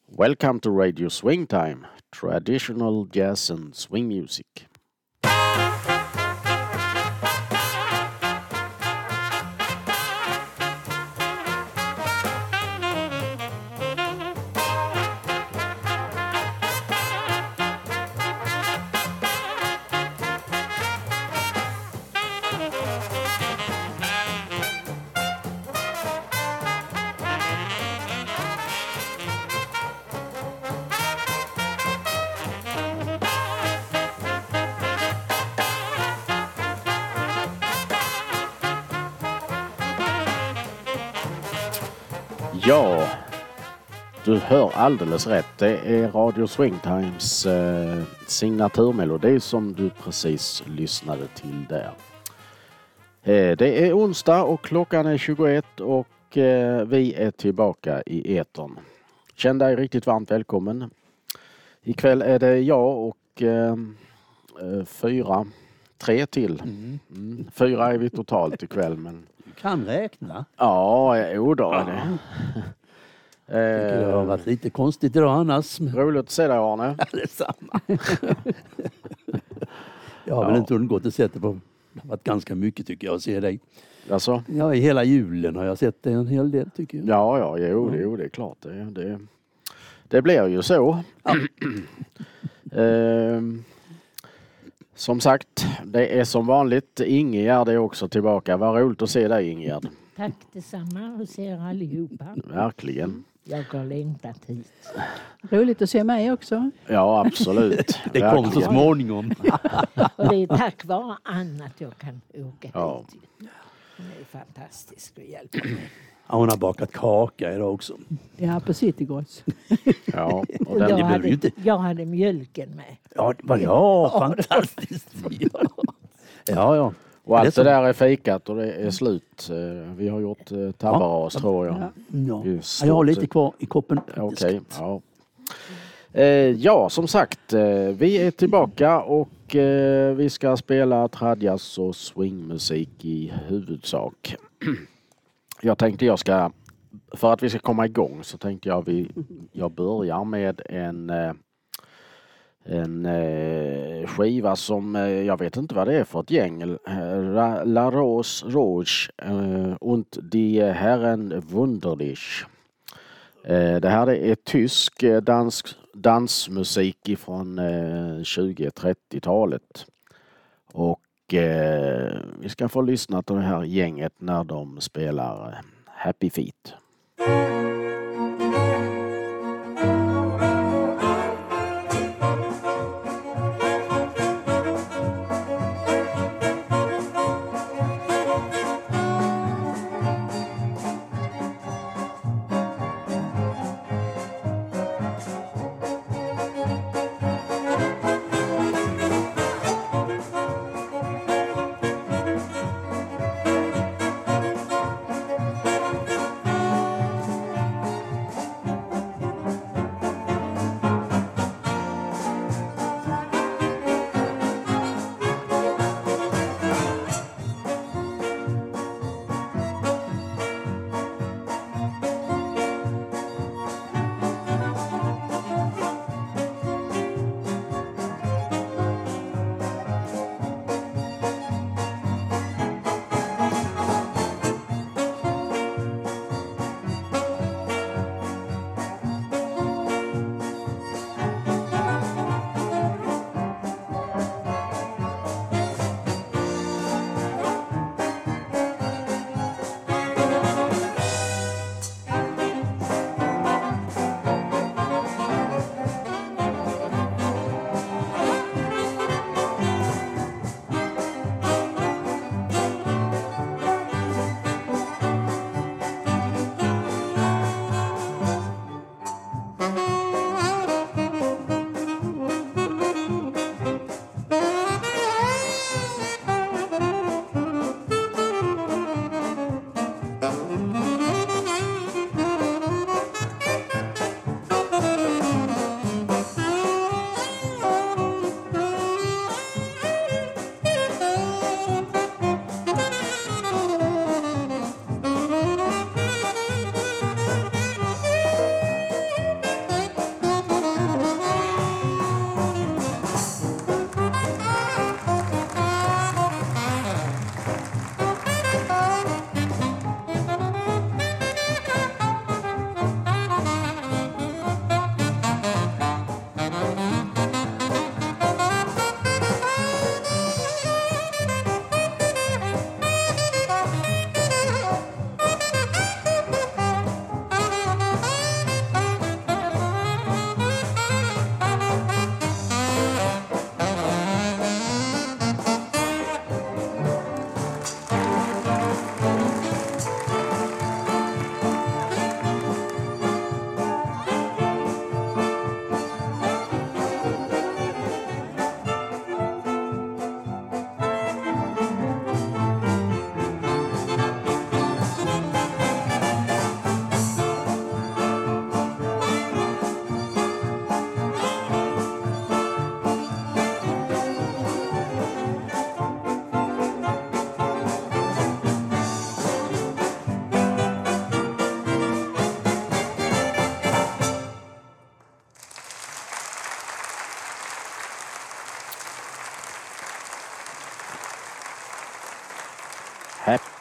Welcome to Radio Swing Time, traditional jazz and swing music. Ja, du hör alldeles rätt. Det är Radio Swingtimes signaturmelodi som du precis lyssnade till där. Det är onsdag och klockan är 21 och vi är tillbaka i etern. Känn dig riktigt varmt välkommen. Ikväll är det jag och tre till. 4 är vi totalt ikväll, men kan räkna. Ja, då är det. Det har varit lite konstigt idag annars. Roligt att se dig, Arne. Ja, det är samma. Jag har väl inte undgått att se det på. Det har varit ganska mycket tycker jag att se dig. Alltså? Ja, i hela julen har jag sett det en hel del tycker jag. Ja, det är klart. Det blir ju så. Ja. Som sagt, det är som vanligt. Ingegärd är också tillbaka. Vad roligt att se dig, Ingegärd. Tack detsamma och se er allihopa. Verkligen. Jag har längtat hit. Roligt att se mig också. Ja, absolut. Det kommer så småningom. Och det är tack vare Anna att jag kan åka Ja. hit. Hon är fantastisk och hjälper mig. Ja, hon har bakat kaka idag också. Ja, på Citygross. Ja, och Och den, jag hade mjölken med. Ja, fantastiskt. Ja. och allt det där är fikat och det är slut. Vi har gjort tabbaras, tror jag. Ja. Jag har lite kvar i koppen. Okej, ja. Ja, som sagt, vi är tillbaka och vi ska spela tradjazz och swingmusik i huvudsak. Jag tänkte för att vi ska komma igång så tänkte jag börjar med en skiva som jag vet inte vad det är för ett gäng. La Rose Rouge und die Herren Wunderlich. Det här är tysk dansmusik från 20-30-talet. Och vi ska få lyssna till det här gänget när de spelar Happy Feet.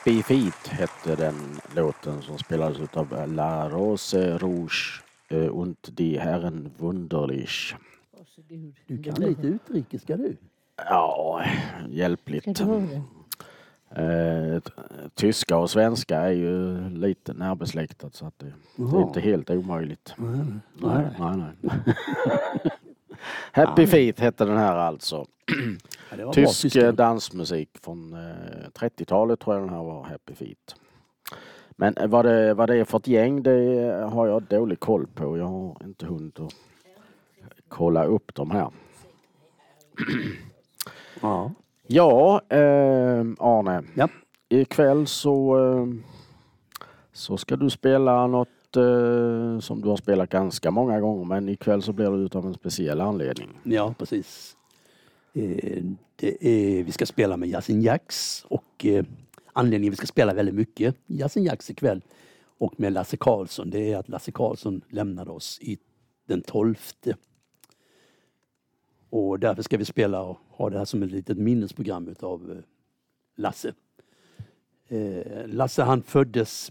Happy Feet hette den låten som spelades av La Rose Rouge und die Herren Wunderlich. Varsågod. Du kan lite utrikiska du. Ja, Ska hjälpligt. du ha det? Tyska och svenska är ju lite närbesläktat så att det är inte helt omöjligt. Nej. Happy Feet hette den här alltså. Ja, det var bra Tysk tyska. dansmusik från 30-talet tror jag den här var, Happy Feet. Men vad det är för ett gäng, det har jag dålig koll på. Jag har inte hunnit att kolla upp dem här. Ja. Ja, Arne. Ja. Ikväll så ska du spela något som du har spelat ganska många gånger, men ikväll så blir det utav en speciell anledning. Ja, precis. Vi ska spela med Yasin Jax och anledningen vi ska spela väldigt mycket Yasin Jax ikväll och med Lasse Karlsson, det är att Lasse Karlsson lämnade oss den 12. Och därför ska vi spela och ha det här som ett litet minnesprogram utav Lasse. Lasse han föddes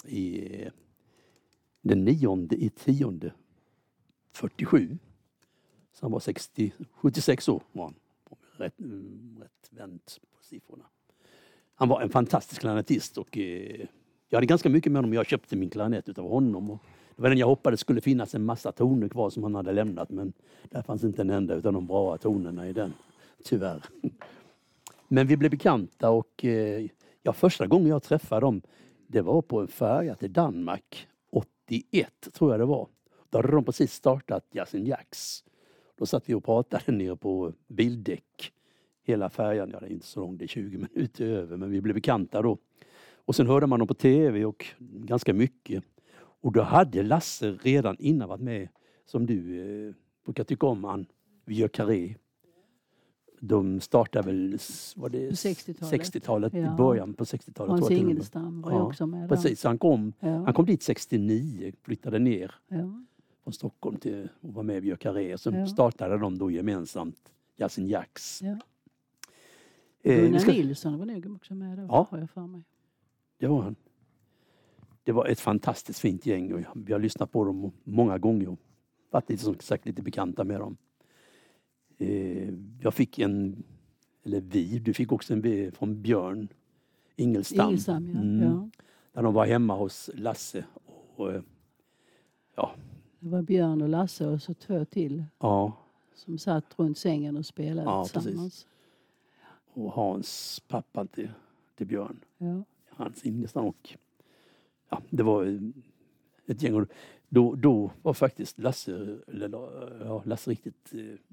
den 9/10 47. Så han var 76 år var han. Rätt vänt på siffrorna. Han var en fantastisk klarinettist och jag hade ganska mycket med honom. Jag köpte min klarinett utav honom. Och det var den jag hoppades skulle finnas en massa toner kvar som han hade lämnat. Men där fanns inte en enda utav de bra tonerna i den. Tyvärr. Men vi blev bekanta och första gången jag träffade dem det var på en färja till Danmark. 81 tror jag det var. Då hade de precis startat Yasin Jax. Då satt vi och pratade nere på bildäck. Hela färjan, ja det är inte så långt, det är 20 minuter över. Men vi blev bekanta då. Och sen hörde man dem på tv och ganska mycket. Och då hade Lasse redan innan varit med, som du brukar tycka om, han Vieux Carré. De startade väl, var det 60-talet, Ja. i början på 60-talet. Hans tror jag till och med. Ingelstam var ju också med. Precis, han kom dit 69, flyttade ner Ja. från Stockholm till och var med i Vieux Carré. Så Ja. startade de då gemensamt Yasin Jax. Ja. Vi Gunnar ska- Nilsson var nog också med då, Ja. har jag för mig. Det var han. Det var ett fantastiskt fint gäng och vi har lyssnat på dem många gånger och varit lite, som sagt, lite bekanta med dem. Jag fick du fick också en från Björn Ingelstam. Ingelstam, ja. Mm. Ja. Där de var hemma hos Lasse. Och, Det var Björn och Lasse och så 2 till ja, som satt runt sängen och spelade Ja, tillsammans. och Hans pappa till Björn. Ja. Hans Ingelstam och det var ett gäng. Och då var faktiskt Lasse riktigt,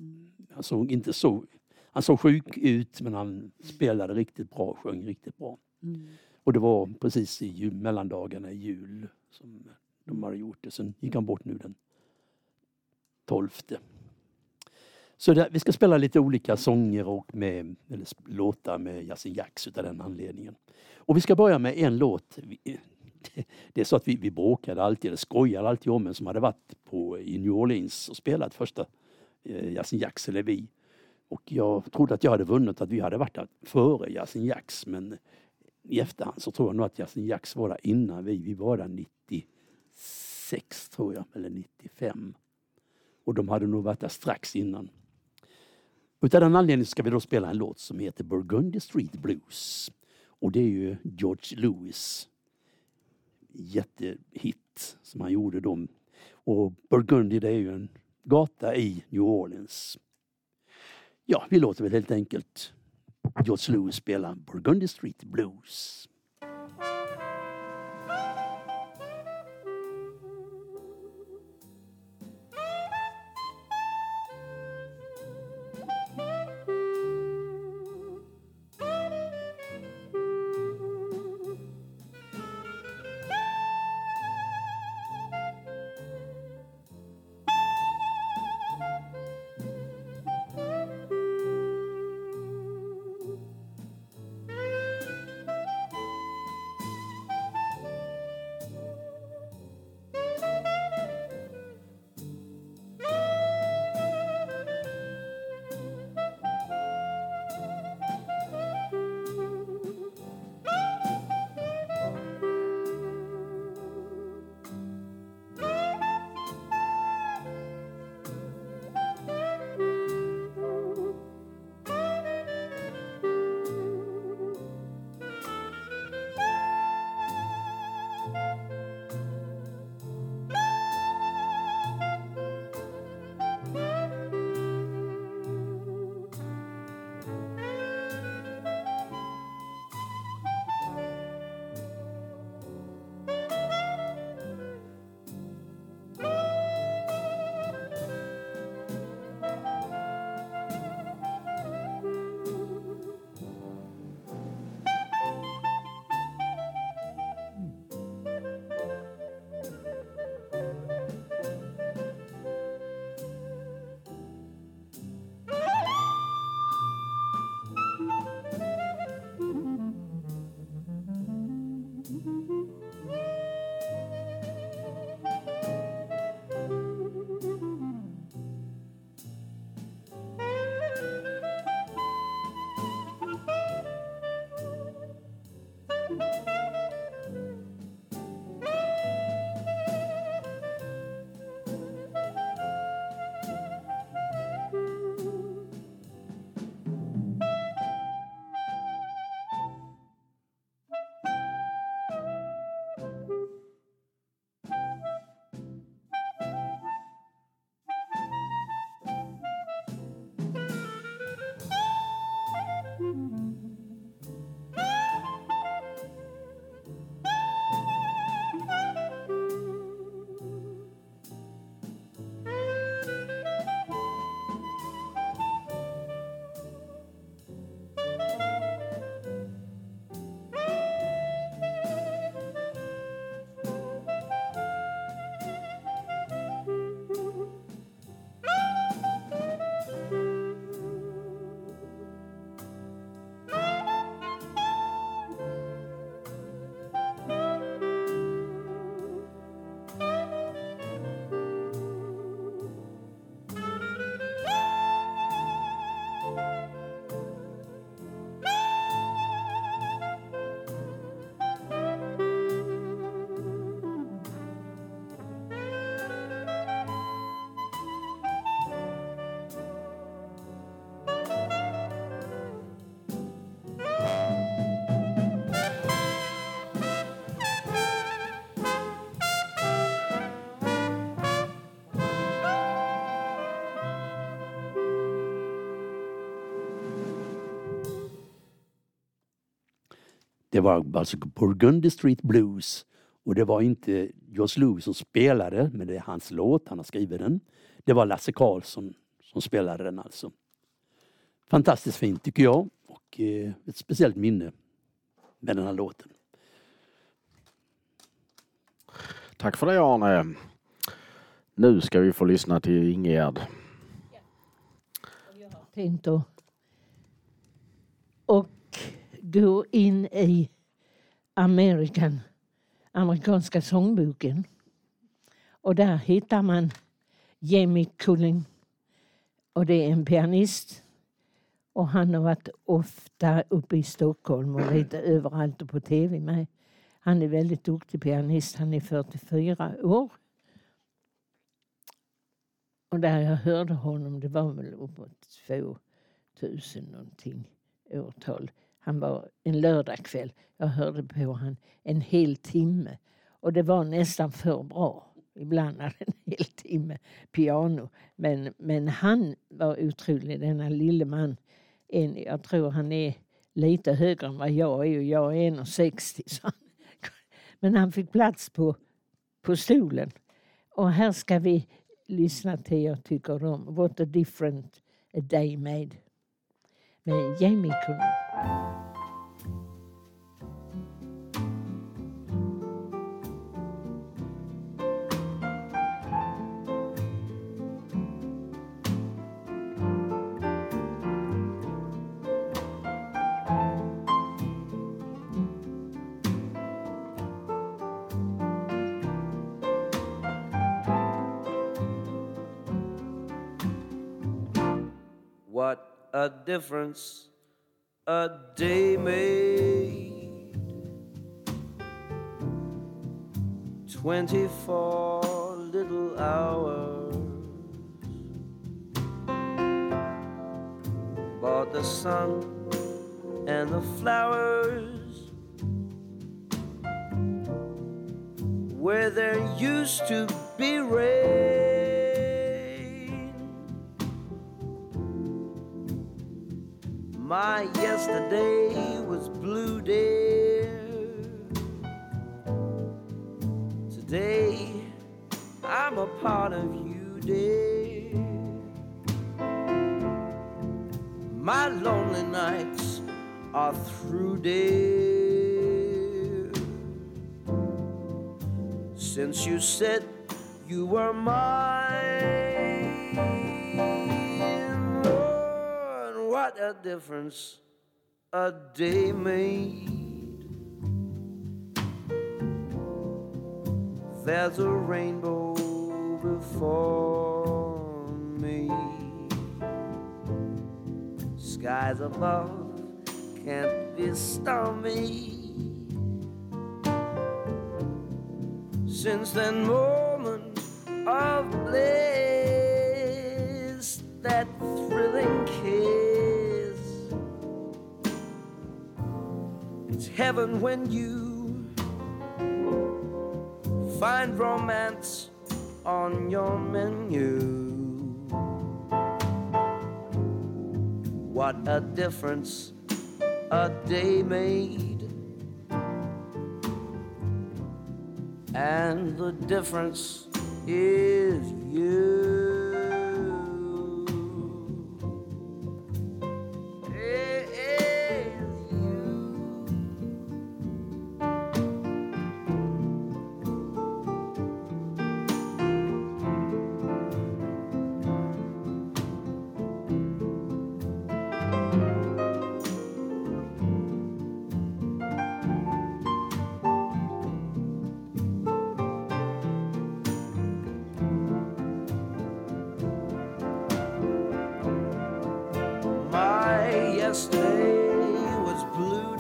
han såg sjuk ut men han spelade riktigt bra och sjöng riktigt bra. Mm. Och det var precis i mellandagarna i jul som de hade gjort det. Sen gick han bort nu den 12. Så vi ska spela lite olika sånger och låtar med Yasin Jax utav den anledningen. Och vi ska börja med en låt. Det är så att vi bråkade alltid, eller skojade alltid om en som hade varit i New Orleans och spelat första Yasin Jax, eller vi. Och jag trodde att jag hade vunnit, att vi hade varit där före Yasin Jax, men i efterhand så tror jag nog att Yasin Jax var där innan vi var där 96 tror jag, eller 95. Och de hade nog varit där strax innan. Utav den anledningen ska vi då spela en låt som heter Burgundy Street Blues. Och det är ju George Lewis jättehit som han gjorde dem. Och Burgundy, det är ju en gata i New Orleans. Ja, vi låter väl helt enkelt George Lewis spela Burgundy Street Blues. Det var alltså Burgundy Street Blues. Och det var inte Joss Lewis som spelade, men det är hans låt, han har skrivit den. Det var Lasse Karlsson som spelade den alltså. Fantastiskt fint tycker jag. Och ett speciellt minne med den här låten. Tack för det, Arne. Nu ska vi få lyssna till Ingegärd. Tänkt att gå in i amerikanska sångboken. Och där hittar man Jamie Cullum. Och det är en pianist. Och han har varit ofta uppe i Stockholm och lite överallt och på tv med. Han är väldigt duktig pianist. Han är 44 år. Och där jag hörde honom, det var väl uppåt 2000 någonting årtal. Han var en lördagkväll. Jag hörde på han en hel timme. Och det var nästan för bra. Ibland hade en hel timme piano. Men han var otrolig, denna lille man. Jag tror han är lite högre än vad jag är. Och jag är 1,60. Men han fick plats på stolen. Och här ska vi lyssna till, jag tycker om What a Difference a Day Made med Jamie Cullum. What a difference a day made. 24 little hours, but the sun and the flowers where there used to be rain. My yesterday was blue, dear. Today I'm a part of you, dear. My lonely nights are through, dear. Since you said you were mine. What a difference a day made. There's a rainbow before me. Skies above can't be stormy. Since that moment of bliss, that thrilling kiss, it's heaven when you find romance on your menu. What a difference a day made. And the difference is you. Yesterday was blue,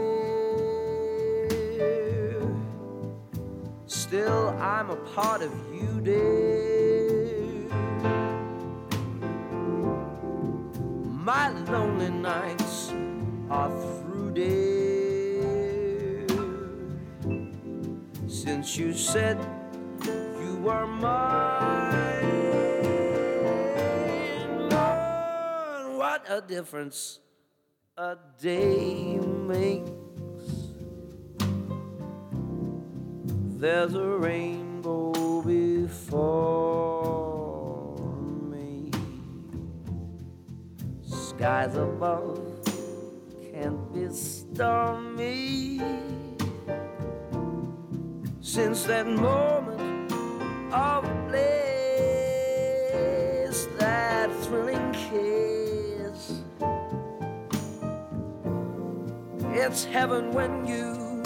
dear. Still, I'm a part of you, dear. My lonely nights are through, dear. Since you said you were mine, Lord, what a difference a day makes. there's a rainbow before me. Skies above can't be stormy. Since that moment of bliss, that thrilling kiss, it's heaven when you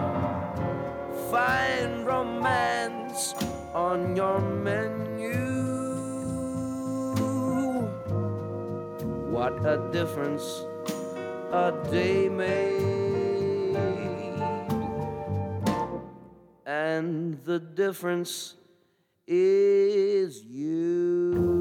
find romance on your menu. What a difference a day made, and the difference is you.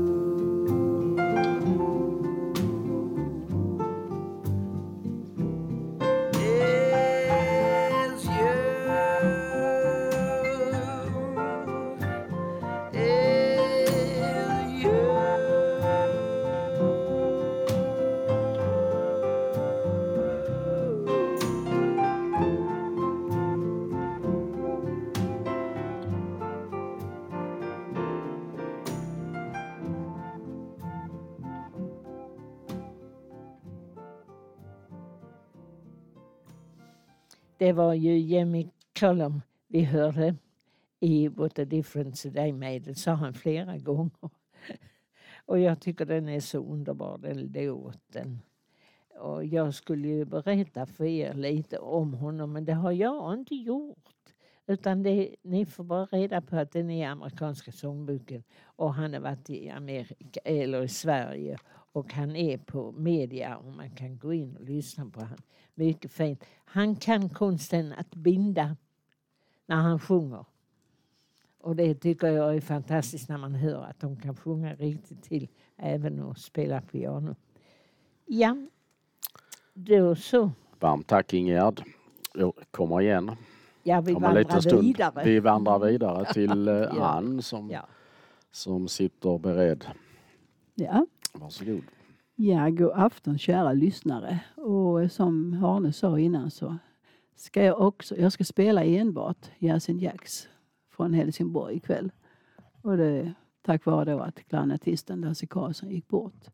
Det var ju Jimmy Cullum vi hörde i What a Difference a Day Made. Det sa han flera gånger. Och jag tycker den är så underbar, den låten. Och jag skulle ju berätta för er lite om honom, men det har jag inte gjort. Utan ni får bara reda på att den är amerikanska sångboken. Och han har varit i Amerika eller i Sverige. Och han är på media och man kan gå in och lyssna på han. Mycket fint. Han kan konsten att binda när han sjunger. Och det tycker jag är fantastiskt när man hör att de kan sjunga riktigt till. Även att spela piano. Ja, då så. Varmt tack Ingegärd. Jag kommer igen. Ja, vi Om en liten vandrar stund. vidare. Vi vandrar vidare till Ann som sitter beredd. Ja. Varsågod. Ja, god afton kära lyssnare. Och som Arne sa innan så ska jag ska spela enbart Jazzin Jacks från Helsingborg ikväll. Och det tack vare då att klarnettisten Lasse Karlsson gick bort.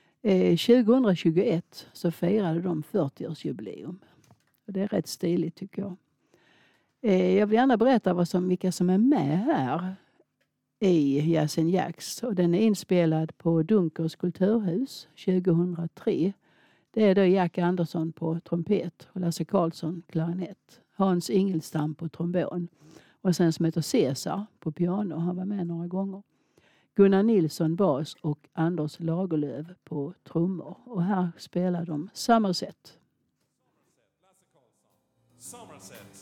2021 så firade de 40-årsjubileum. Och det är rätt stiligt tycker jag. Jag vill gärna berätta vilka som är med här i Jazzin Jacks. Och den är inspelad på Dunkers kulturhus 2003. Det är då Jack Andersson på trumpet och Lasse Karlsson klarinett. Hans Ingelstam på trombon. Och sen som heter Cesar på piano. Han var med några gånger. Gunnar Nilsson bas och Anders Lagerlöf på trummor. Och här spelar de Somerset. Somerset.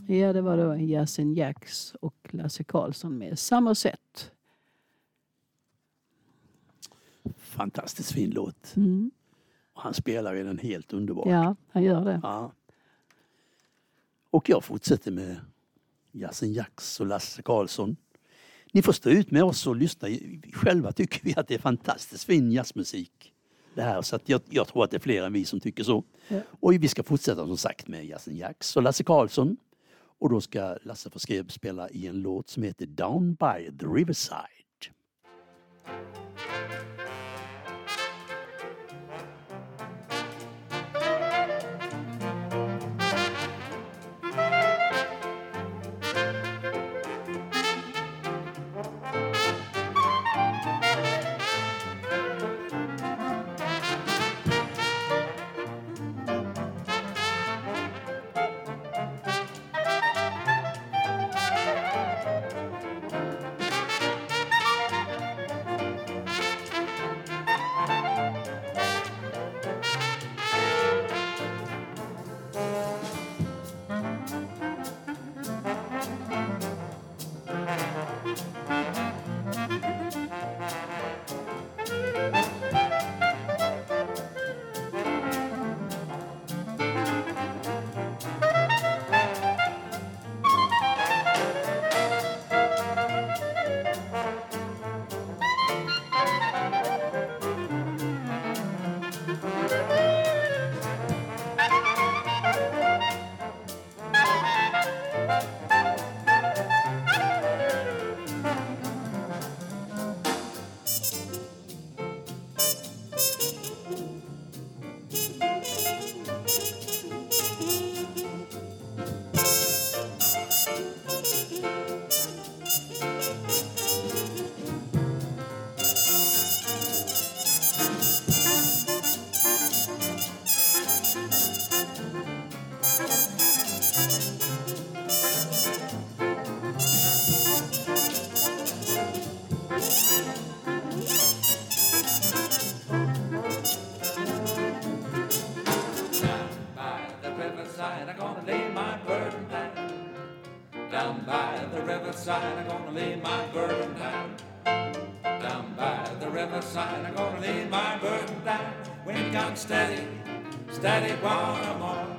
Ja, det var då Jason Jacks och Lasse Karlsson med samma sätt. Fantastiskt fin låt. Mm. Och han spelar ju den helt underbart. Ja, han gör det. Ja. Och jag fortsätter med Jason Jacks och Lasse Karlsson. Ni får stå ut med oss och lyssna. Själva tycker vi att det är fantastiskt fin jazzmusik. Det här, så att jag tror att det är fler än vi som tycker så. Ja. Och vi ska fortsätta som sagt med Jason Jacks och Lasse Karlsson. Och då ska Lasse få spela i en låt som heter Down by the Riverside. riverside, I'm gonna lay my burden down. Down by the riverside, I'm gonna lay my burden down. Down by the riverside, I'm gonna lay my burden down. Wind gun steady, steady, one more.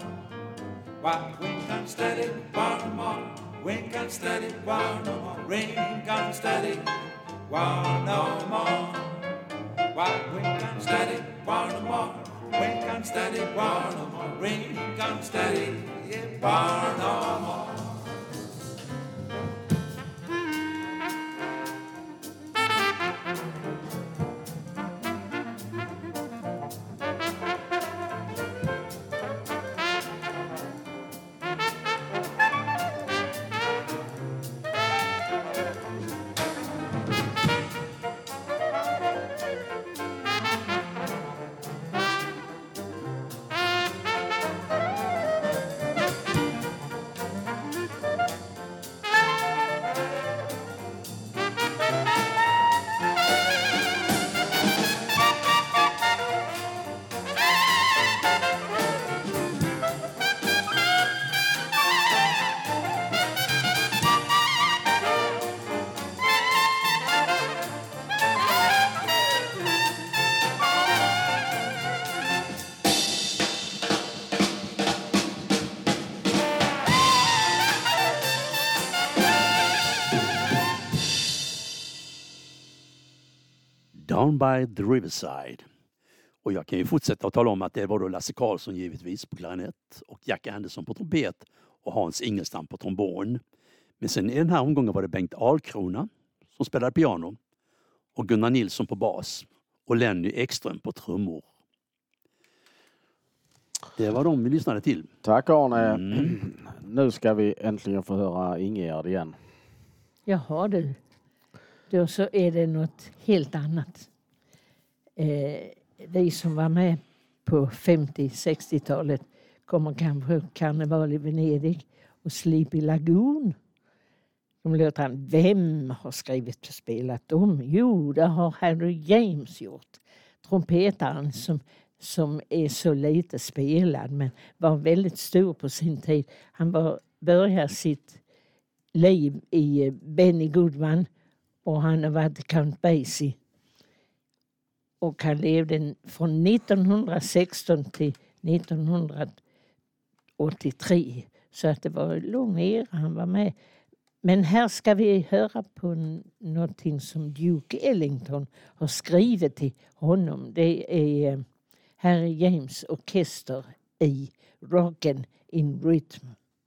Why, wind gun steady, one more. Wind gun steady, one more. Rain gun steady, one no more. Why, wind gun steady, one more. Wind gun steady, one no more. Rain gun steady, one no more. Down by the Riverside. Och jag kan ju fortsätta att tala om att det var då Lasse Karlsson givetvis på klarinett och Jack Anderson på trumpet och Hans Ingelstam på trombon. Men sen i den här omgången var det Bengt Ahlkrona som spelade piano och Gunnar Nilsson på bas och Lenny Ekström på trummor. Det var de vi lyssnade till. Tack Arne. Nu ska vi äntligen få höra Ingegärd igen. Jaha du. Då så är det något helt annat. Vi som var med på 50-60-talet kommer kanske ihåg Karneval i Venedig och Sleepy Lagoon. De låter han, vem har skrivit och spelat dem? Jo, det har Harry James gjort. Trumpetaren som är så lite spelad men var väldigt stor på sin tid. Han var börjat sitt liv i Benny Goodman och han har varit Count Basie. Och han levde från 1916 till 1983. Så att det var en lång era han var med. Men här ska vi höra på någonting som Duke Ellington har skrivit till honom. Det är Harry James orkester i Rockin' in Rhythm.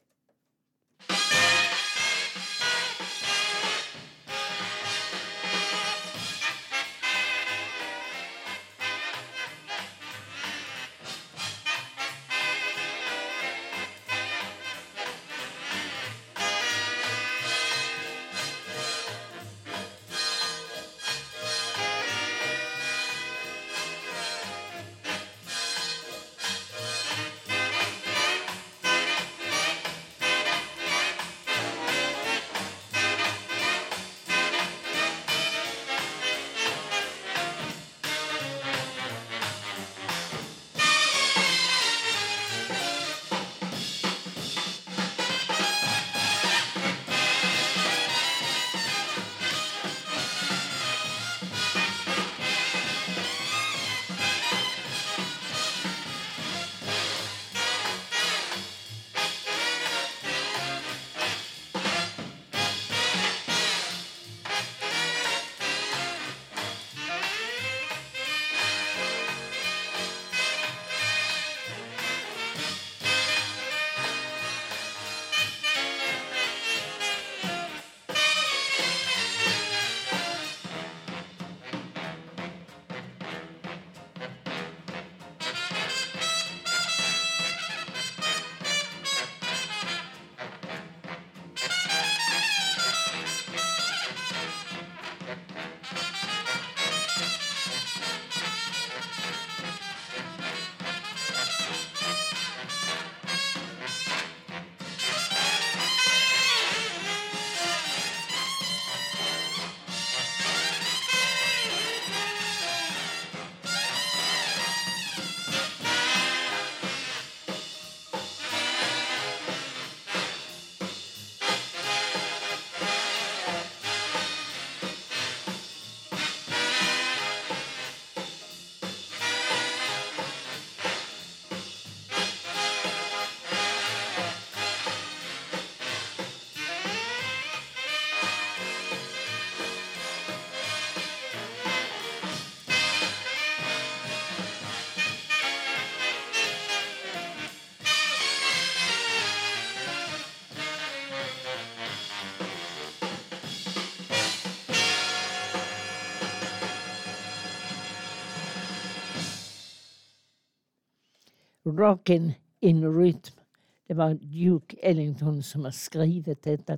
Rockin' in Rhythm. Det var Duke Ellington som har skrivit detta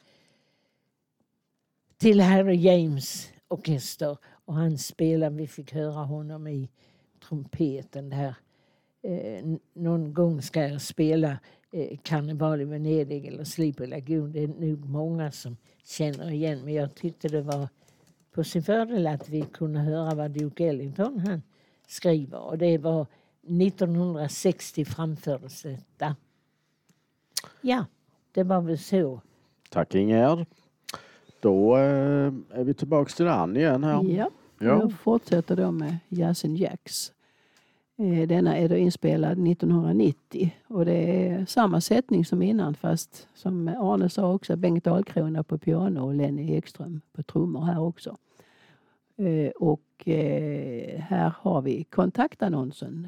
till Harry James orkester. Och han spelar, vi fick höra honom i trumpeten där. Någon gång ska jag spela Karneval i Venedig eller Sleepy Lagoon. Det är nog många som känner igen. Men jag tyckte det var på sin fördel att vi kunde höra vad Duke Ellington han skriver. Och det var 1960 framfördes detta. Ja, det var väl så. Tack Ingerd. Då är vi tillbaka till Ann igen här. Ja, jag fortsätter då med Jazzin' Jacks. Denna är då inspelad 1990 och det är samma sättning som innan, fast som Arne sa också, Bengt Dahlkrona på piano och Lenny Ekström på trummor här också. Och här har vi kontaktannonsen.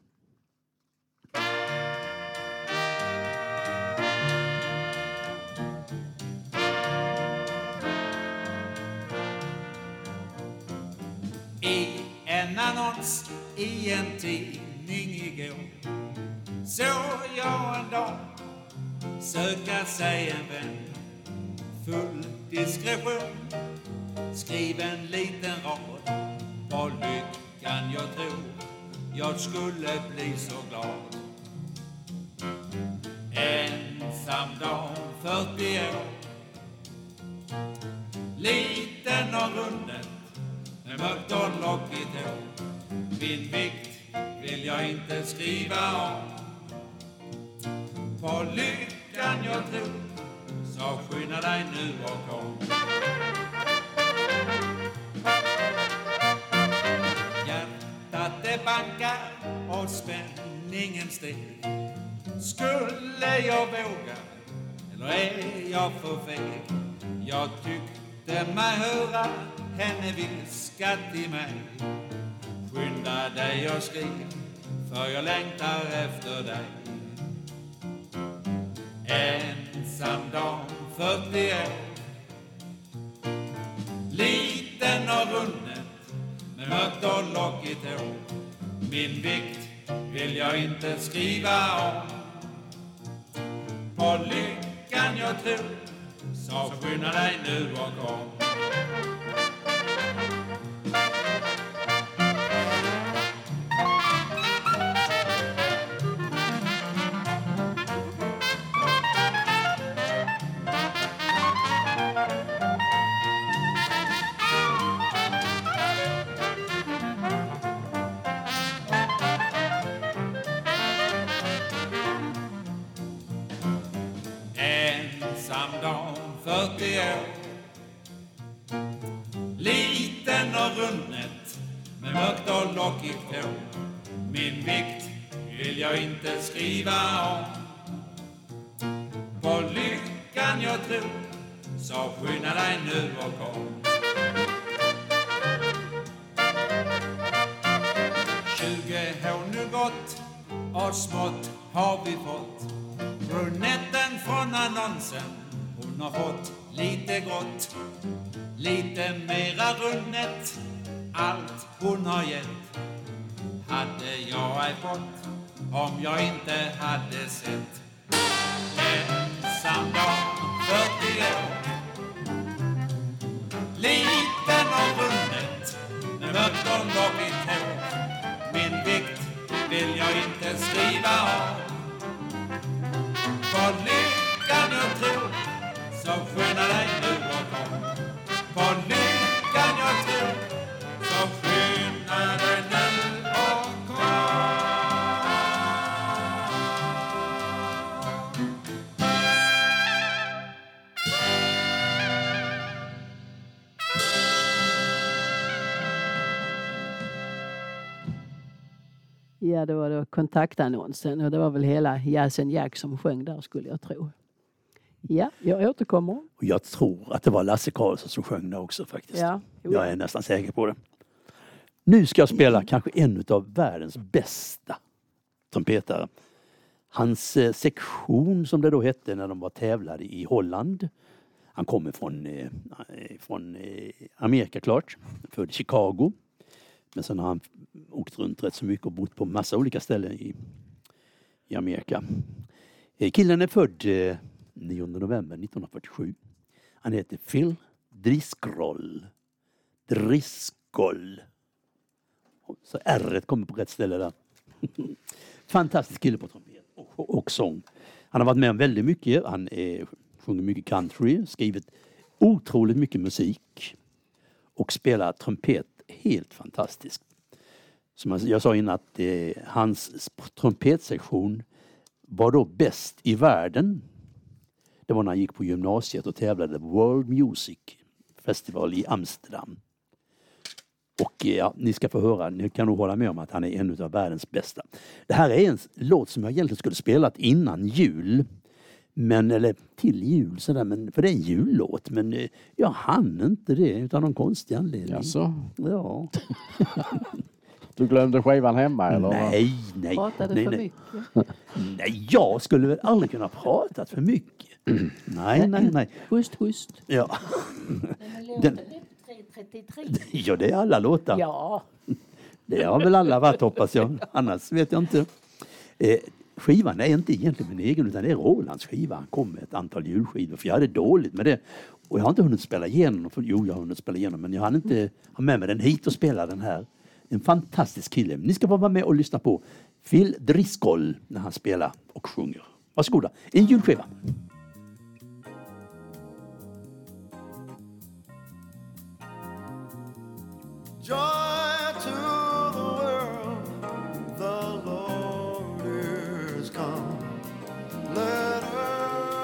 I en annons i en tidning igår såg jag en dag söka sig en vän. Full diskretion, skriv en liten rad. På lyckan jag tror jag skulle bli så glad. Ensam dam, 40 år, liten och runden med mörkt och lockigt hår. Min vikt vill jag inte skriva om. På lyckan lyckan jag tror, så skynda dig nu och kom. Hjärtat det bankar och spänningen steg. Skulle jag våga, eller är jag för feg? Jag tyckte mig höra henne viska till mig. Skynda dig och skrik, för jag längtar efter dig. Ensam dam 40 år, liten och runnet med mörkt och lockigt hår. Min vikt vill jag inte skriva om. På lyckan jag tror, så skynda dig nu och kom. Ensam dam 40 år, liten och runnet med mörkt och lockigt hår. Min vikt vill jag inte skriva om. På lyckan jag tror, så skynda dig nu och kom. 20 år nu gått och smått har vi fått. Brunetten från annonsen, hon har fått lite grått, lite mera runnet, allt hon har gett. Hade jag ej fått, om jag inte hade sett. Ensam dam 40 år, liten och runnet med mörkt och lockigt hår. Min vikt vill jag inte skriva om. På lyckan jag tror, så skynda dig nu och kom. På lyckan jag tror, så skynda dig nu och kom. Ja, det var då kontaktannonsen och det var väl hela Jazzin Jack som sjöng där, skulle jag tro. Ja, jag återkommer. Och jag tror att det var Lasse Karlsson som sjöng där också faktiskt. Ja, Jag är nästan säker på det. Nu ska jag spela kanske en av världens bästa trumpetare. Hans sektion, som det då hette när de var tävlade i Holland. Han kommer från Amerika, klart. Född i Chicago. Men sen har han åkt runt rätt så mycket och bott på massa olika ställen i Amerika. Killen är född 9 november 1947. Han heter Phil Driscoll. Så R-et kommer på rätt ställe där. Fantastisk kille på trumpet och sång. Han har varit med om väldigt mycket. Han sjunger mycket country, skrivit otroligt mycket musik och spelar trumpet helt fantastiskt. Som jag sa innan, att hans trumpetsektion var då bäst i världen. Det var när han gick på gymnasiet och tävlade World Music Festival i Amsterdam. Och ja, ni ska få höra, ni kan nog hålla med om att han är en av världens bästa. Det här är en låt som jag egentligen skulle spelat innan jul. Eller till jul sådär, men för det är en jullåt. Men jag hann inte det utan någon konstig anledning. Jaså? Ja. Du glömde skivan hemma eller? Nej. Pratade för mycket. Nej, jag skulle väl aldrig kunna prata för mycket. Nej. Hust. Ja. Den... 333. Ja, det är alla låtar. Ja. Det har väl alla varit, hoppas jag. Annars vet jag inte. Skivan är inte egentligen min egen, utan det är Rolands skiva. Han kom med ett antal julskivor, för jag hade dåligt med det. Och jag har inte hunnit spela igenom. Jo, jag har hunnit spela igenom, men jag hann inte ha med mig den hit och spela den här. En fantastisk kille. Ni ska vara med och lyssna på Phil Driscoll när han spelar och sjunger. Varsågoda, en julskiva. Joy to the world, the Lord is come. Let earth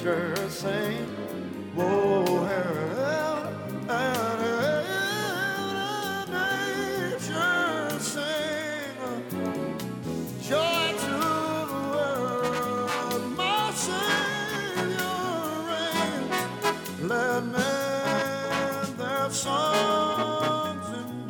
nature sing. Whoa, nature sing. Joy to the world, my Savior reigns. Let men their songs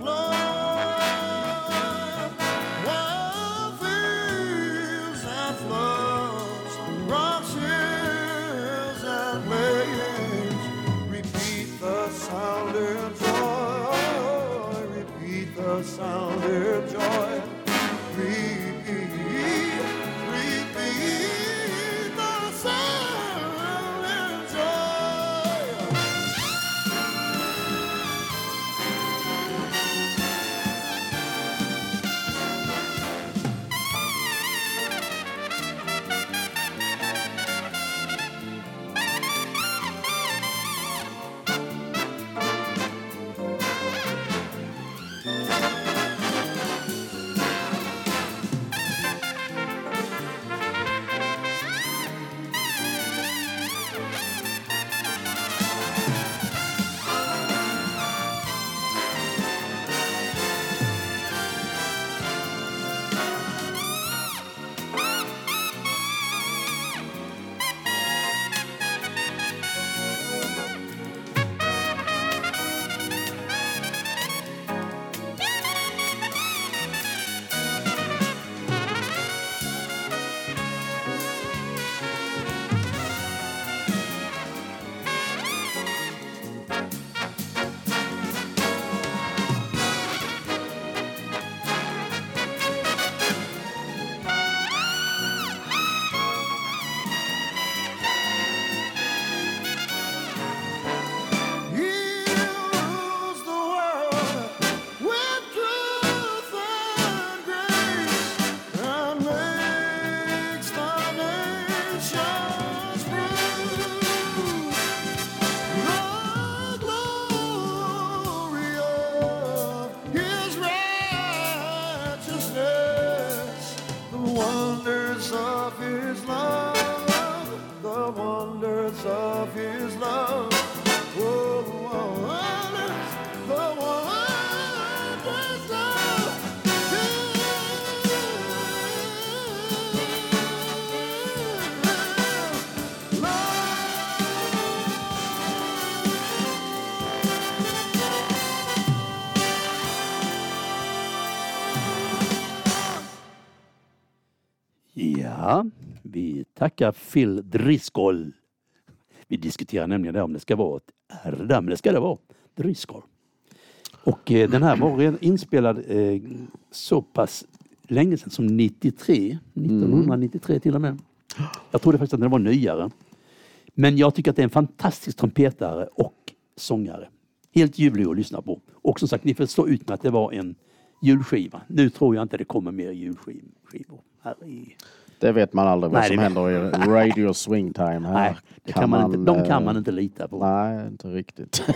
employ. Wild fields and floods, rocks, hills and plains, repeat the sound of joy, repeat the sound of joy. Repeat the sound of joy. Heals the world with truth and grace, and makes the nations free. The glory of His righteousness, the wonders of His love, the wonders of His love. Oh, the wonders of His Ja, vi tackar Phil Driscoll. Vi diskuterar nämligen om det ska vara ett R där, men det ska det vara. Driscoll. Och den här var inspelad så pass länge sedan som 1993 till och med. Jag trodde faktiskt att den var nyare. Men jag tycker att det är en fantastisk trumpetare och sångare. Helt ljuvlig att lyssna på. Och som sagt, ni får stå ut med att det var en julskiva. Nu tror jag inte det kommer mer julskivor här i... Det vet man aldrig vad som händer i Radio Swingtime här. Nej, det kan man inte, de kan man inte lita på. Nej, inte riktigt.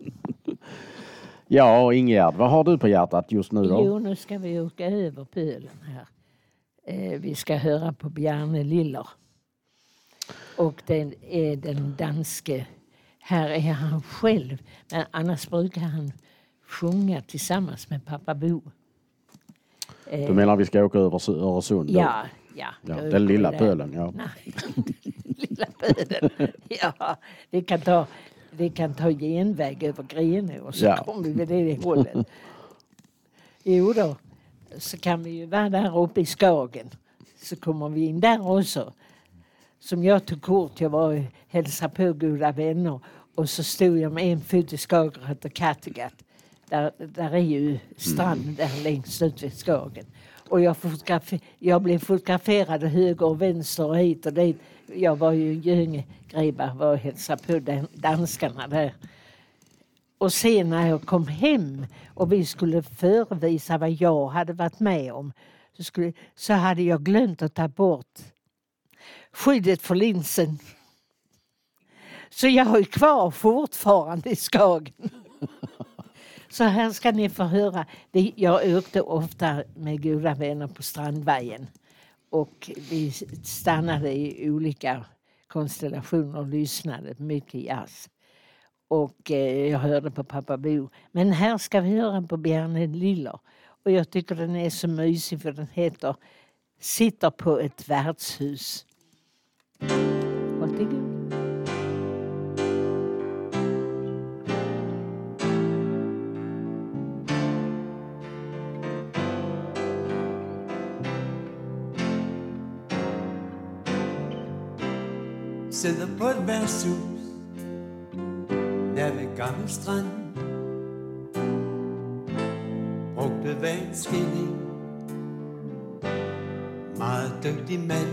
Ja, Ingegärd, vad har du på hjärtat just nu då? Jo, nu ska vi åka över pölen här. Vi ska höra på Bjarne Liller. Och det är den danske. Här är han själv. Men annars brukar han sjunga tillsammans med pappa Bo. Du menar vi ska åka över Öresund då? Ja. Den lilla pölen, ja. Nej, lilla pölen. Ja, vi kan ta genväg över Grenå och så kommer vi det hållet. Jo då, så kan vi ju vara där uppe i Skagen. Så kommer vi in där också. Som jag tog kort, jag var och hälsade på goda vänner. Och så stod jag med en fot i Skagerrak och Kattegatt. Där är ju strand där längst ut vid Skagen. Och jag blev fotograferad höger och vänster och hit och dit. Jag var ju Göingegreba, var och hälsade på danskarna där. Och sen när jag kom hem och vi skulle förevisa vad jag hade varit med om. Så hade jag glömt att ta bort skyddet för linsen. Så jag har ju kvar fortfarande i Skagen. Så här ska ni få höra. Jag åkte ofta med goda vänner på Strandvägen. Och vi stannade i olika konstellationer och lyssnade mycket jazz. Och jag hörde på Pappa Bo. Men här ska vi höra på Bjarne Liller. Och jag tycker den är så mysig för den heter Sitter på ett värdshus. Varsågod. Sidder på et værtshus nær ved Gammel Strand. Brugte vandskilling, meget dygtig mand.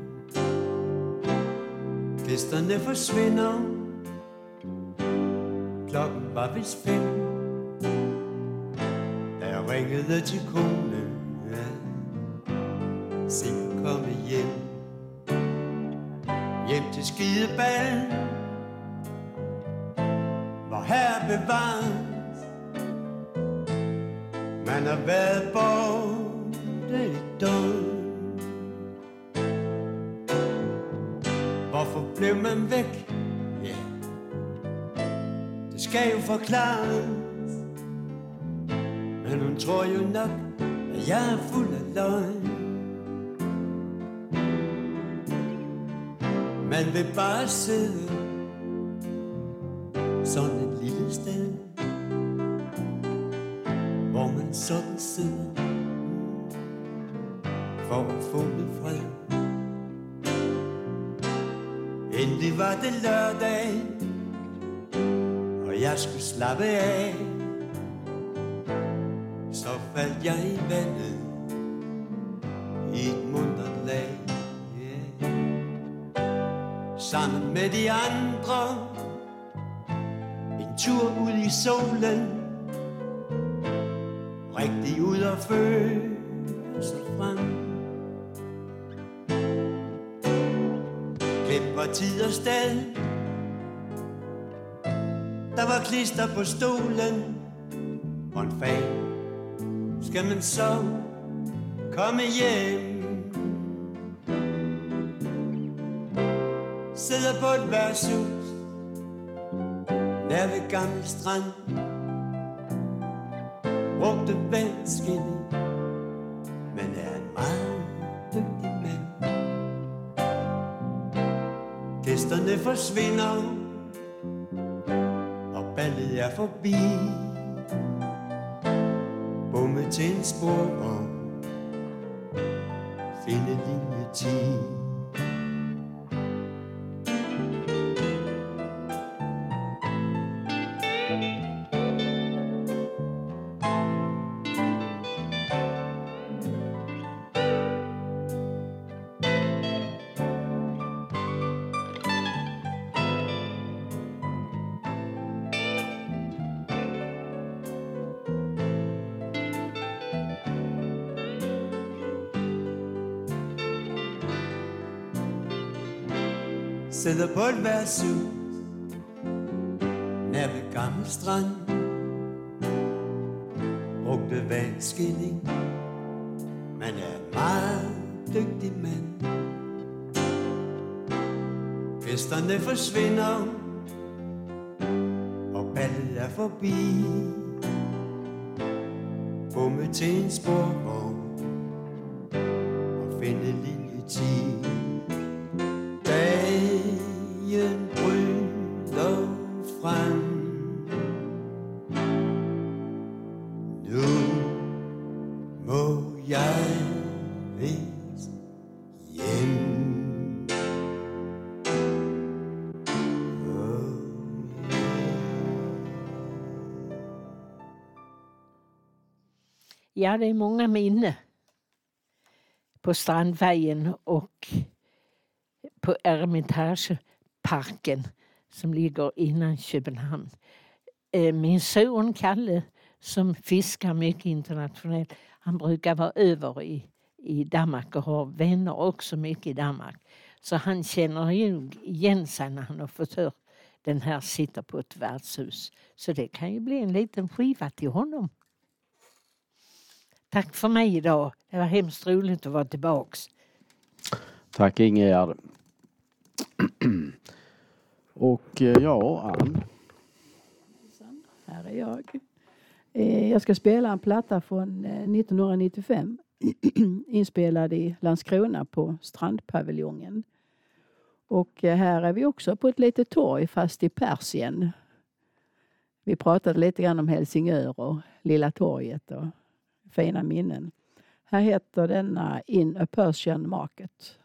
Gæsterne forsvinder, klokken var vist 5. Da jeg ringede til konen, ja, sen komme hjem. Hjem til Skideballen, hvor her bevares. Man har været borte i døgn. Hvorfor blev man væk? Ja, det skal jo forklares. Men hun tror jo nok, at jeg er fuld af løgn. Man vil bare sidde sådan et lille sted, hvor man sådan sidder for at få lidt fred. Endelig var det lørdag, og jeg skulle slappe af. Så faldt jeg i vandet i et muntert lag. Sammen med de andre, en tur ud i solen, rigtig ud og føle sig frem. Glem var tid og sted, der var klister på stolen, og en fan. Skal man så komme hjem? Sidder på et værtshus nær ved Gammel Strand. Brugte vandskilling, men er en meget dygtig mand. Gæsterne forsvinder, og ballet er forbi. Bomme til en sporvogn, finde linje 10. Sidder på et værtshus nær ved Gammel Strand. Brugte vandskilling, man er en meget dygtig mand. Gæsterne forsvinder, og ballet er forbi. Bomme til en sporvogn og finde linje 10. Dagen bryder frem. Nu må jeg vist hjem. Ja, det är många minnen på Strandvägen och på Eremitageparken som ligger innan Köpenhamn. Min son Kalle som fiskar mycket internationellt, han brukar vara över i Danmark och har vänner också mycket i Danmark. Så han känner ju igen sig när han har fått höra den här sitter på ett värdshus. Så det kan ju bli en liten skiva till honom. Tack för mig idag. Det var hemskt roligt att vara tillbaks. Tack Ingegerd. Och ja, Ann. Här är jag. Jag ska spela en platta från 1995. Inspelad i Landskrona på Strandpaviljongen. Och här är vi också på ett litet torg fast i Persien. Vi pratade lite grann om Helsingör och Lilla torget och fina minnen. Här heter denna In a Persian Market.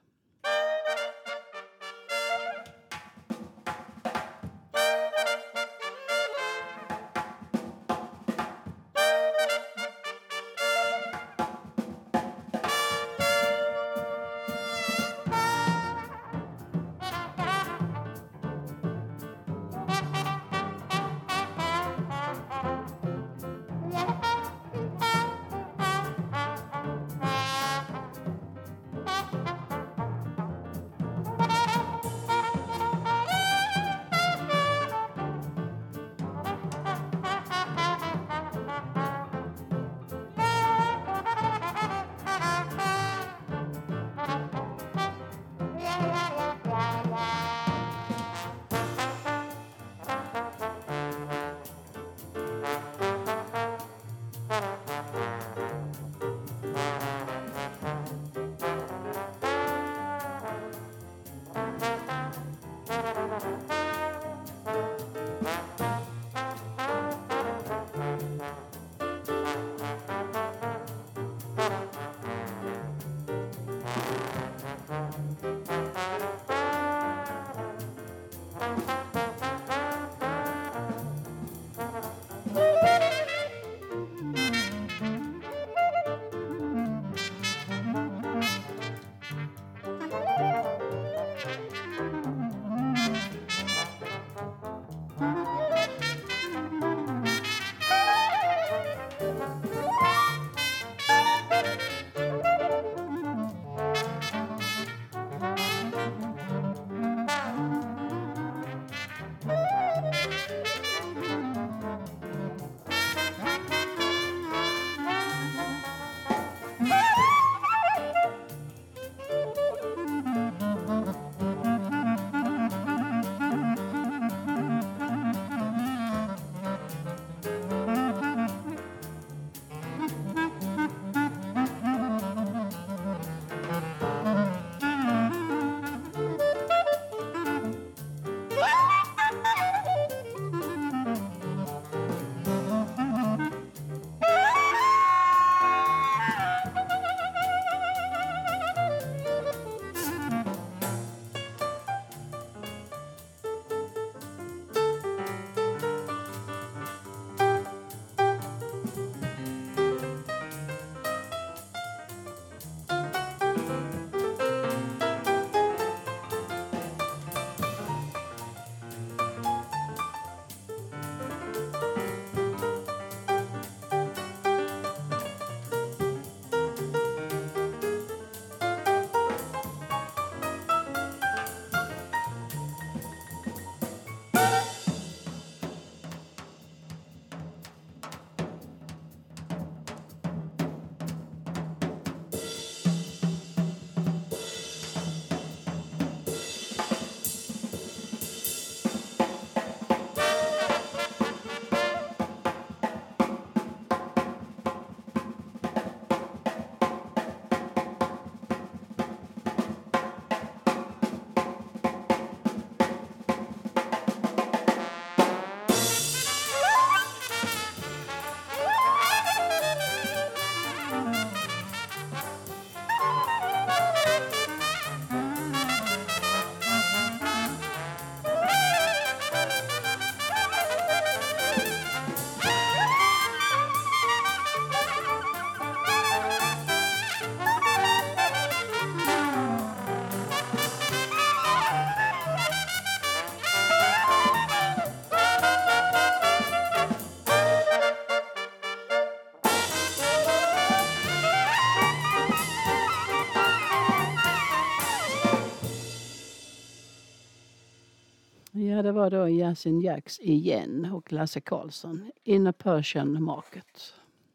Ja, det var då Yasin Jacks igen och Lasse Karlsson. In a Persian Market.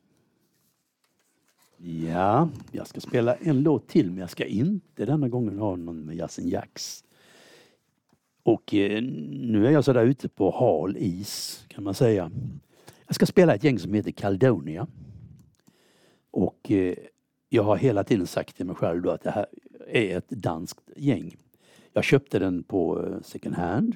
Ja, jag ska spela en låt till, men jag ska inte denna gången ha någon med Yasin Jacks. Och nu är jag så där ute på hal is kan man säga. Jag ska spela ett gäng som heter Caledonia. Och jag har hela tiden sagt till mig själv då att det här är ett danskt gäng. Jag köpte den på second hand.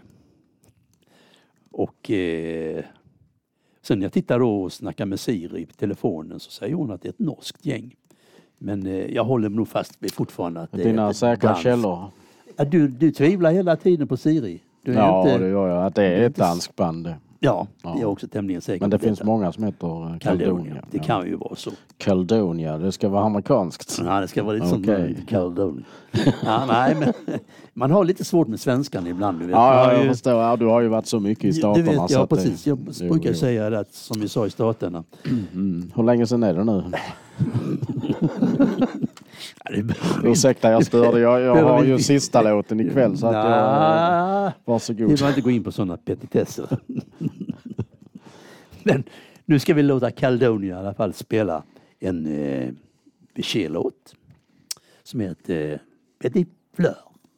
Och sen när jag tittar då och snackar med Siri på telefonen så säger hon att det är ett norskt gäng. Men jag håller nog fast vid fortfarande att det Dina är ett säkra danskt. källor. Ja, du tvivlar hela tiden på Siri. Du är Ja, inte, det gör jag. Att det är ett danskt band. ja, det är jag också tämligen säker Men det på finns detta. många som heter Caledonia. Det kan ju vara så. Caledonia, det ska vara amerikanskt. Ja, det ska vara lite Okej. som Caledonia. Ja, nej, men man har lite svårt med svenskan ibland. Du vet. Ja, jag förstår. Ja, du har ju varit så mycket i staterna. Du vet, så ja, att det- precis. Jag brukar säga det att, som vi sa i staterna. Hur länge sedan är det nu? Ja, det behöver Ursäkta, jag störde. Jag behöver har ju inte- sista låten ikväll så att jag... Nja, Varsågod. vi behöver inte gå in på sådana petitesser. Men nu ska vi låta Caledonia i alla fall spela en Vichy-låt som heter Petit Fleur.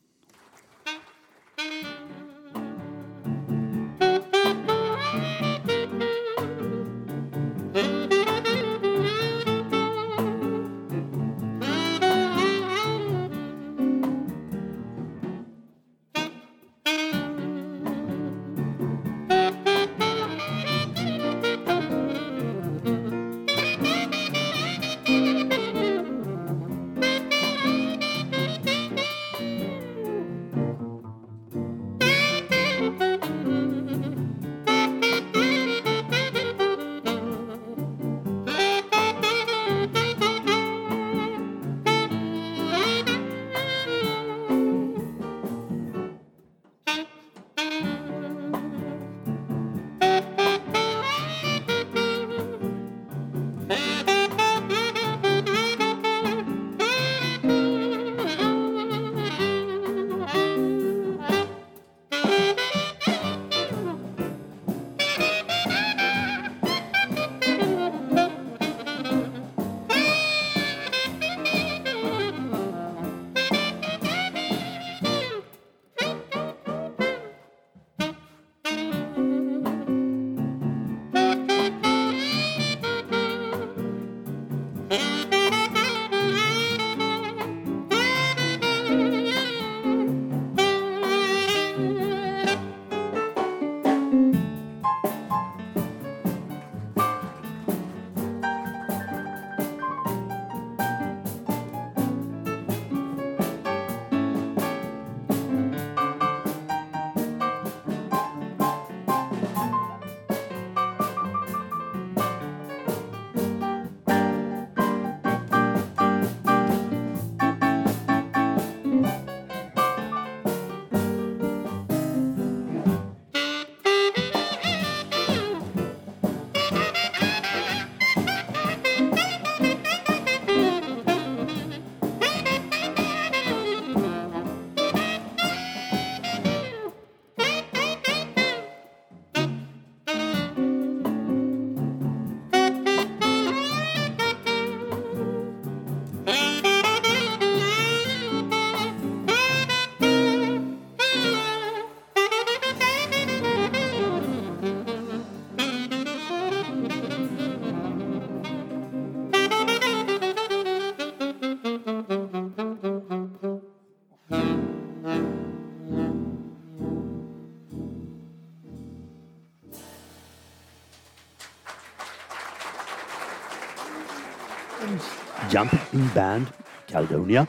Jumping Band, Caledonia.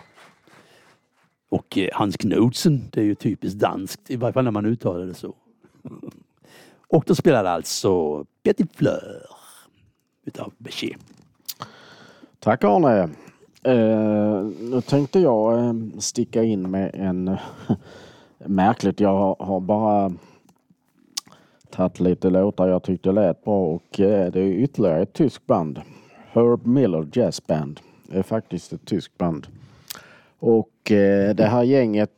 Och Hans Knudsen, det är ju typiskt danskt, i varje fall när man uttalar det så. Och då spelar alltså Petit Fleur utav Bechet. Tack Arne. Nu tänkte jag sticka in med en märkligt. Jag har bara tagit lite låtar jag tyckte lät bra och det är ytterligare ett tyskt band. Herb Miller Jazz Band. Det är faktiskt ett tyskt band. Och det här gänget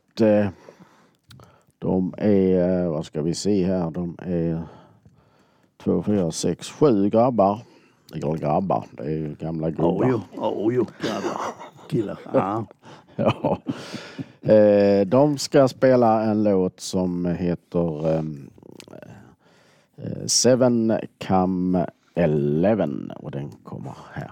de är, vad ska vi se här, de är 2, 4, 6, 7 grabbar. Eller grabbar, det är ju gamla gubbar. Jo, grabbar. Killar. Ja. Ja. De ska spela en låt som heter Seven Come 11 och den kommer här.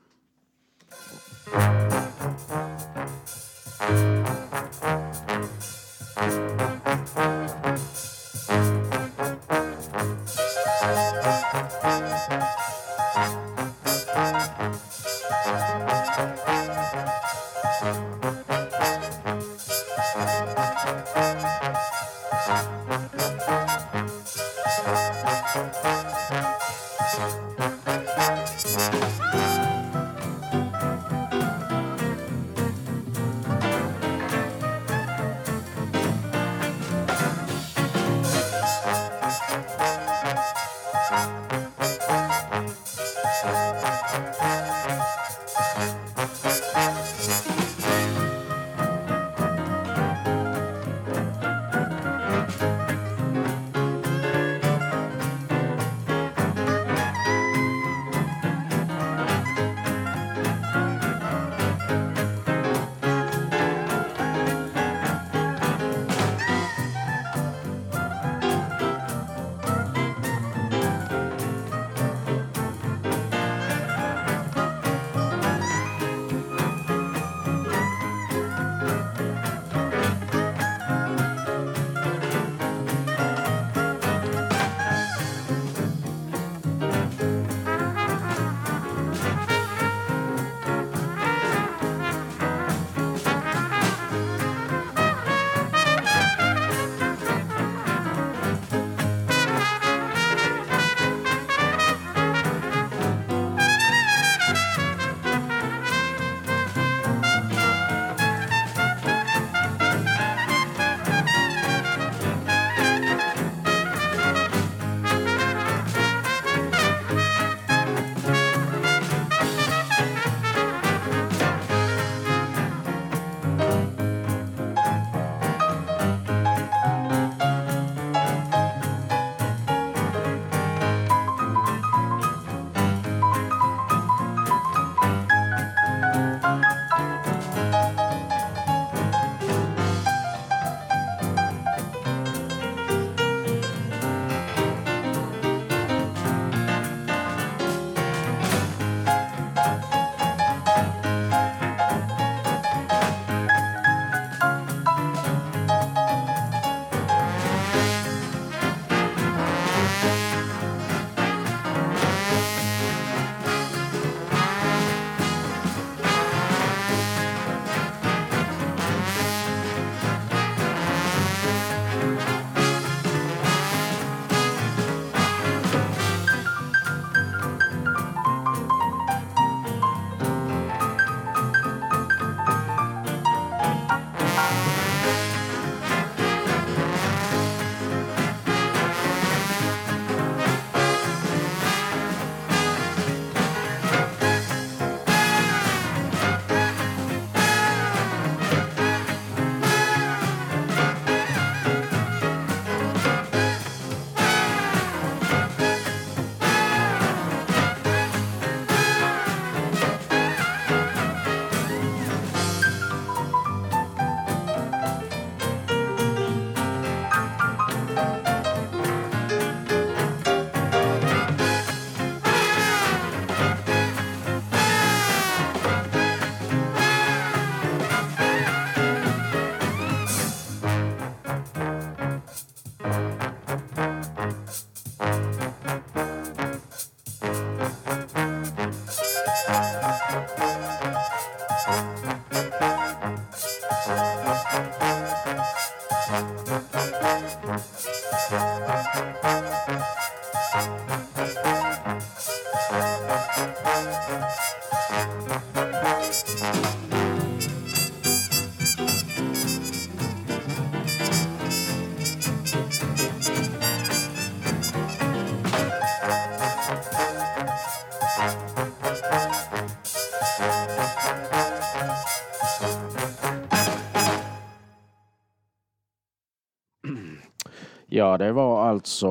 Ja, det var alltså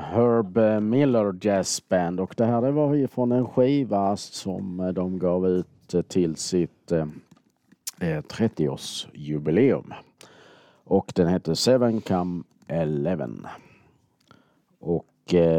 Herb Miller Jazz Band och det här det var från en skiva som de gav ut till sitt 30-årsjubileum. Och den heter Seven Come 11. Och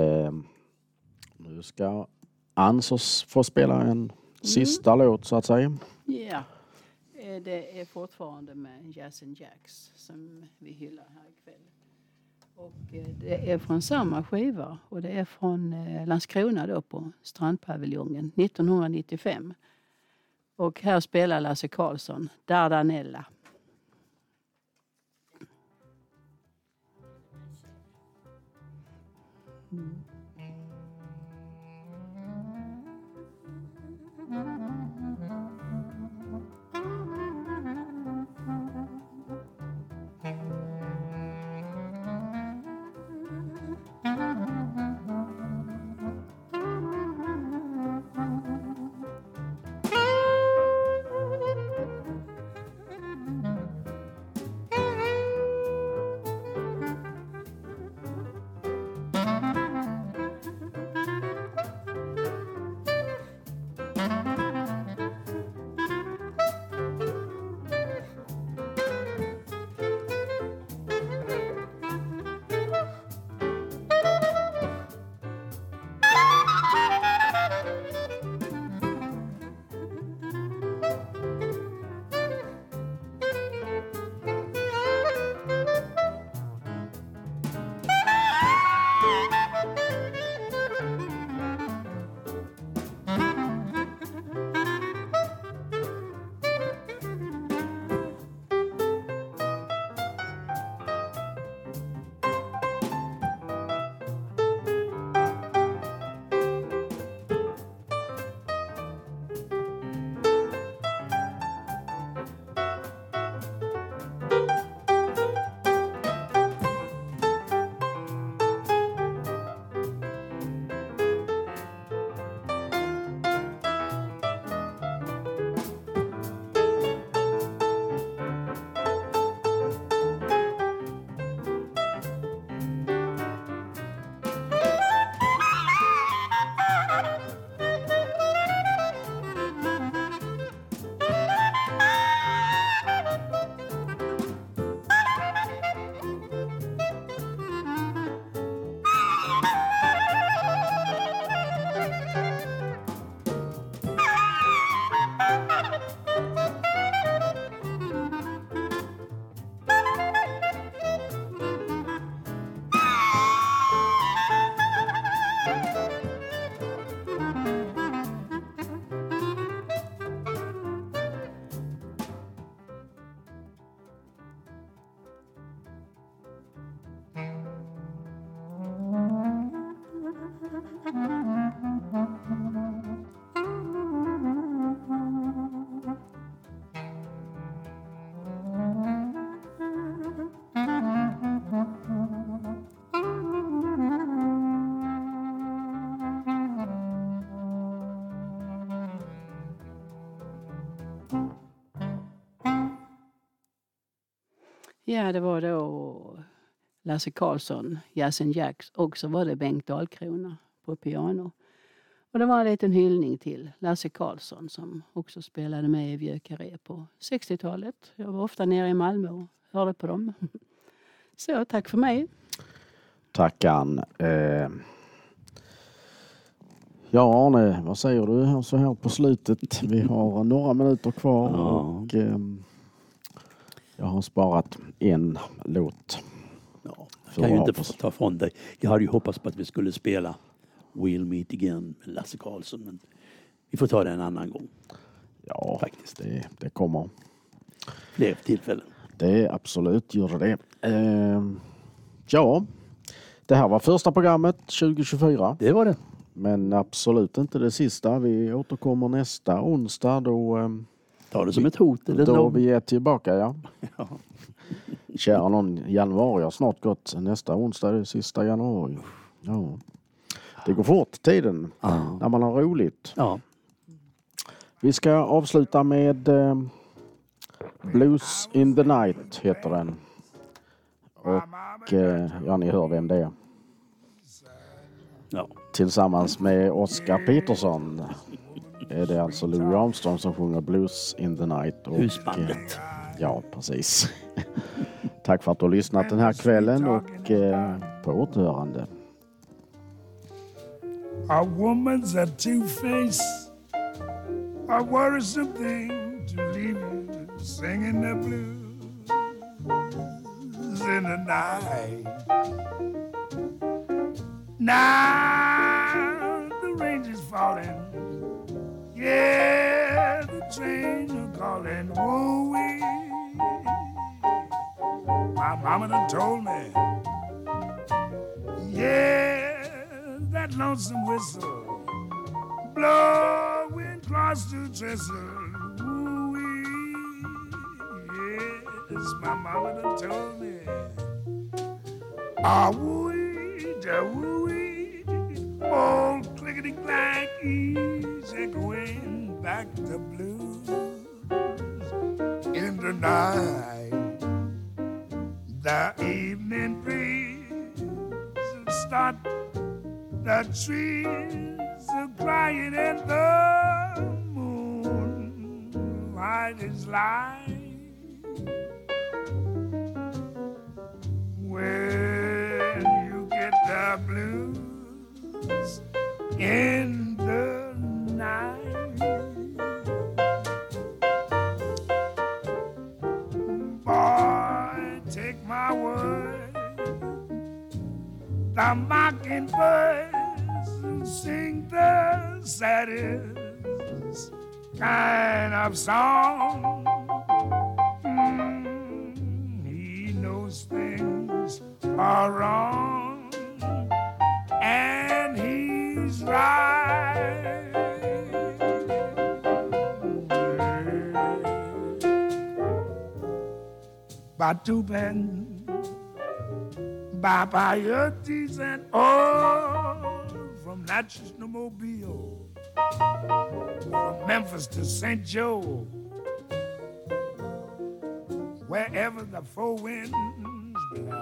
nu ska Ansos få spela en sista låt så att säga. Ja, det är fortfarande med Jazz and Jacks som vi hyllar här ikväll. Och det är från samma skiva och det är från Landskrona då på Strandpaviljongen 1995. Och här spelar Lasse Karlsson Dardanella. Ja, det var då Lasse Karlsson, Jazz and Jacks, och så var det Bengt Dahlkrona på piano. Och det var en liten hyllning till Lasse Karlsson som också spelade med i Bjökaré på 60-talet. Jag var ofta nere i Malmö och hörde på dem. Så, tack för mig. Tack Ann. Ja Arne, vad säger du så här på slutet? Vi har några minuter kvar och jag har sparat en låt. Ja, jag kan ju inte ta från dig. Jag hade ju hoppats på att vi skulle spela We'll Meet Again med Lasse Karlsson, men vi får ta det en annan gång. Ja, faktiskt. Det kommer. Fler tillfällen. Det absolut gör det. Ja, det här var första programmet 2024. Det var det. Men absolut inte det sista. Vi återkommer nästa onsdag då... Ta det som ett hot. Eller då vi är tillbaka, ja. Ja. Kära någon, januari har snart gått. Nästa onsdag är det sista januari. Ja. Det går fort tiden när man har roligt. Ja. Vi ska avsluta med Blues in the Night heter den. Och ja, ni hör vem det är. Ja. Tillsammans med Oscar Peterson är det alltså Louis Armstrong som sjunger Blues in the Night. Och, Husbandet. ja, precis. Tack för att du har lyssnat den här kvällen och på återhörande. A woman's a two-face, a worrisome thing to leave you singing the blues in the night. Now the rain is falling, yeah, the train is calling, woo-wee. My mama done told me, yeah, that lonesome whistle blowing across the trestle, woo-wee. Yes, my mama done told me, ah, woo-wee, da woo-wee, old clickety-clack, he's echoing back the blues in the night. The evening breeze will start, the trees are crying and the moonlight is light. When you get the blues in the night, take my word, the mockingbirds sing the saddest kind of song. He knows things are wrong, and he's right. Batuben, Babayotis, and all from Natchez to Mobile, from Memphis to St. Joe, wherever the four winds blow.